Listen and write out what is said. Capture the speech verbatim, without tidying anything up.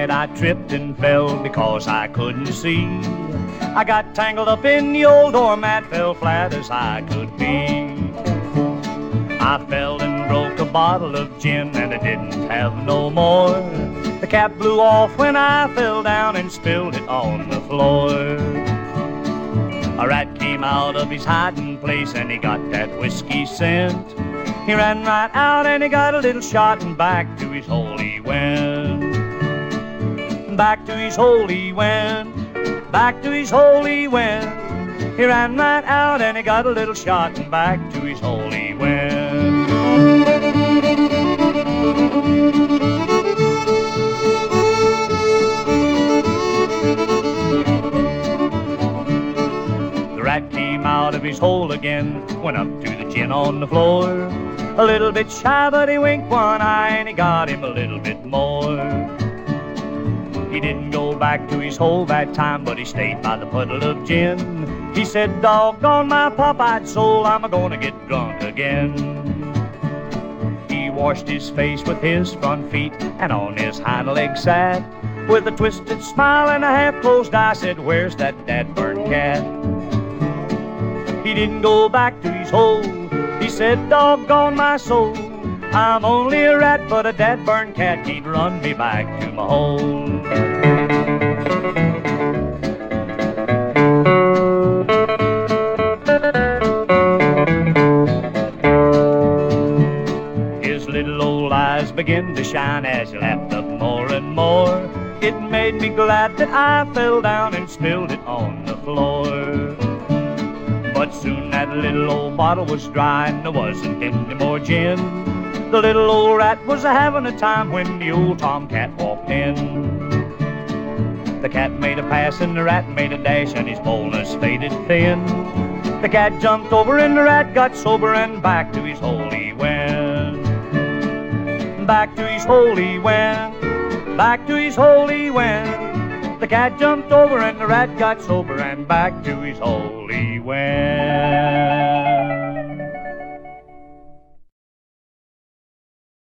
night I tripped and fell because I couldn't see. I got tangled up in the old doormat, fell flat as I could be. I fell and broke a bottle of gin and I didn't have no more. The cap blew off when I fell down and spilled it on the floor. A rat came out of his hiding place and he got that whiskey scent. He ran right out and he got a little shot and back to his hole he went. Back to his hole he went. Back to his hole he went. He ran right out and he got a little shot and back to his hole he went. The rat came out of his hole again, went up to the gin on the floor. A little bit shy, but he winked one eye and he got him a little bit more. He didn't go back to his hole that time, but he stayed by the puddle of gin. He said, doggone my pop-eyed soul, I'm a-gonna get drunk again. He washed his face with his front feet and on his hind leg sat. With a twisted smile and a half-closed eye, said, where's that dad-burn cat? He didn't go back to his hole. He said, doggone my soul, I'm only a rat, but a dad-burn cat, he'd run me back to my hole. His little old eyes began to shine as he laughed up more and more. It made me glad that I fell down and spilled it on the floor. But soon that little old bottle was dry and there wasn't any more gin. The little old rat was a-having a time when the old tomcat walked in. The cat made a pass and the rat made a dash and his boldness faded thin. The cat jumped over and the rat got sober and back to his hole he went. Back to his hole he went. Back to his hole he went. The cat jumped over and the rat got sober and back to his hole he went.